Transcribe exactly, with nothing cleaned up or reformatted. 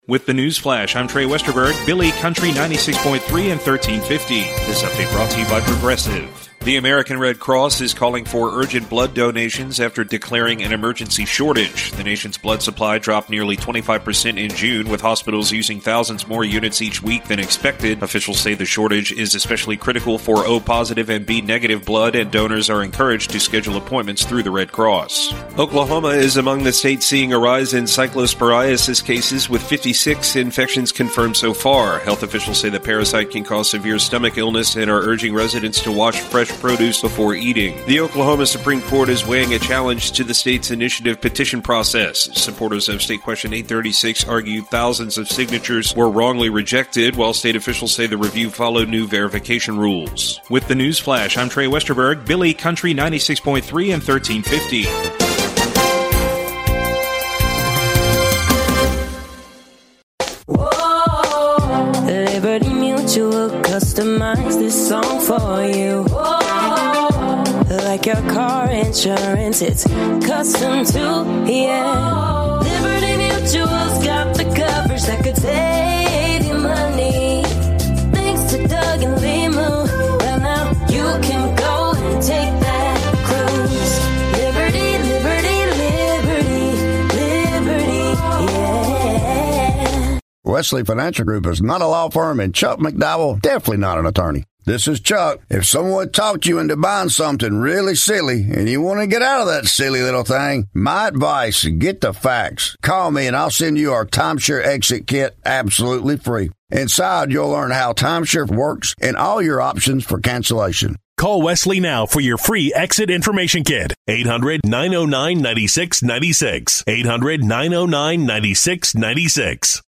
With the news flash, I'm Trey Westerberg, Billy Country ninety-six point three and thirteen fifty. This update brought to you by Progressive. The American Red Cross is calling for urgent blood donations after declaring an emergency shortage. The nation's blood supply dropped nearly twenty-five percent in June, with hospitals using thousands more units each week than expected. Officials say the shortage is especially critical for O-positive and B-negative blood, and donors are encouraged to schedule appointments through the Red Cross. Oklahoma is among the states seeing a rise in cyclosporiasis cases, with fifty-six infections confirmed so far. Health officials say the parasite can cause severe stomach illness and are urging residents to wash fresh produce before eating. The Oklahoma Supreme Court is weighing a challenge to the state's initiative petition process. Supporters of State Question eight thirty-six argue thousands of signatures were wrongly rejected, while state officials say the review followed new verification rules. With the news flash, I'm Trey Westerberg, Billy Country ninety-six point three and thirteen fifty. Liberty Mutual customize this song for you. Like your car insurance, it's custom too, yeah. Liberty Mutual's got the coverage that could save you money. Thanks to Doug and Limu, well now you can go and take that cruise. Liberty, liberty, liberty, yeah. Wesley Financial Group is not a law firm, and Chuck McDowell definitely not an attorney. This is Chuck. If someone talked you into buying something really silly and you want to get out of that silly little thing, my advice, get the facts. Call me and I'll send you our timeshare exit kit absolutely free. Inside, you'll learn how timeshare works and all your options for cancellation. Call Wesley now for your free exit information kit. eight hundred, nine oh nine, nine six nine six. eight hundred, nine oh nine, nine six nine six.